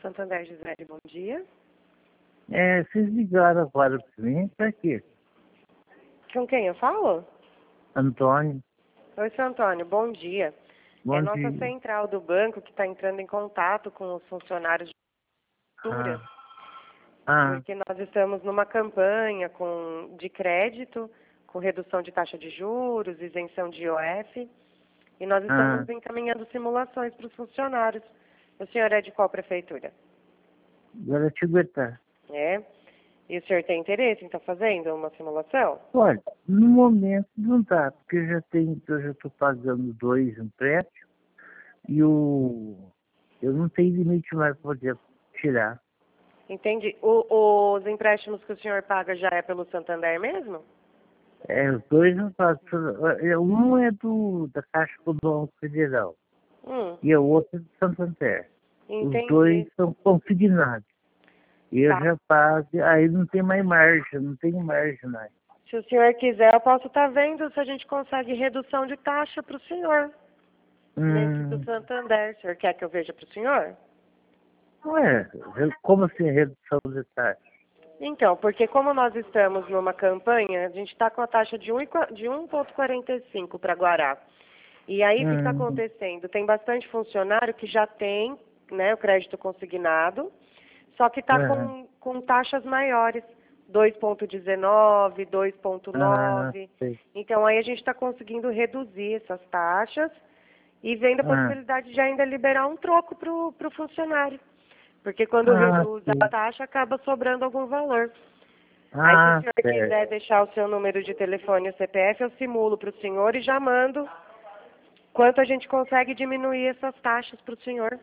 Santander, Gisele, bom dia. Vocês ligaram agora para mim, para quê? Com quem eu falo? Antônio, Oi, seu Antônio, bom dia. É bom nossa dia. central do banco que está entrando em contato com os funcionários de cultura, Ah, porque nós estamos numa campanha de crédito, com redução de taxa de juros, isenção de IOF, e nós ah, estamos encaminhando simulações para os funcionários. O senhor é de qual prefeitura? Guaratinguetá. É? E o senhor tem interesse em estar fazendo uma simulação? Olha, no momento não dá, porque eu já estou pagando 2 empréstimos e eu não tenho limite mais para poder tirar. Entendi. Os empréstimos que o senhor paga já é pelo Santander mesmo? Os dois eu faço. Um é da Caixa Econômica Federal e o outro é do Santander. Os dois Entendi. são consignados. E eu Tá. já pago, aí não tem mais margem, não tem margem mais. Se o senhor quiser, eu posso estar vendo se a gente consegue redução de taxa para o senhor. Nesse do Hum, Santander. O senhor quer que eu veja para o senhor? não é, como assim redução de taxa? Então, porque como nós estamos numa campanha, a gente está com a taxa de 1,45 para Guará. E aí, o que está Hum, acontecendo? Tem bastante funcionário que já tem, né, o crédito consignado, só que está é, com taxas maiores, 2,19, ah, 2,9. sei, Então, aí a gente está conseguindo reduzir essas taxas e vendo a ah, possibilidade de ainda liberar um troco para o funcionário. Porque quando reduz a sei, taxa, acaba sobrando algum valor. Aí, se o senhor certo, quiser deixar o seu número de telefone e o CPF, eu simulo para o senhor e já mando quanto a gente consegue diminuir essas taxas para o senhor.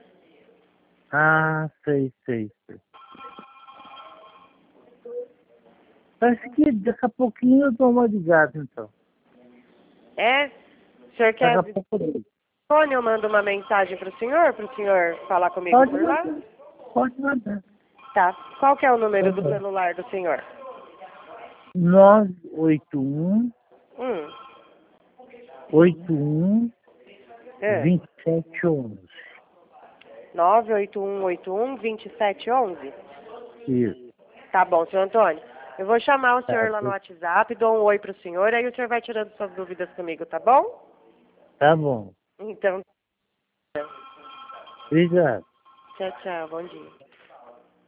sei. Acho que daqui a pouquinho eu dou uma ligada, então. É? O senhor Daqui quer a pouco eu ligo. telefone? Eu mando uma mensagem para o senhor falar comigo Pode por lá? mandar, pode mandar. Tá. Qual que é o número do Uhum. celular do senhor? 981 Hum. 81 É. 2711. 981812711. Isso. Tá bom, senhor Antônio. Eu vou chamar o Tá, senhor lá no WhatsApp, dou um oi pro senhor, aí o senhor vai tirando suas dúvidas comigo, tá bom? tá bom. Então, Obrigado. tchau, tchau, bom dia.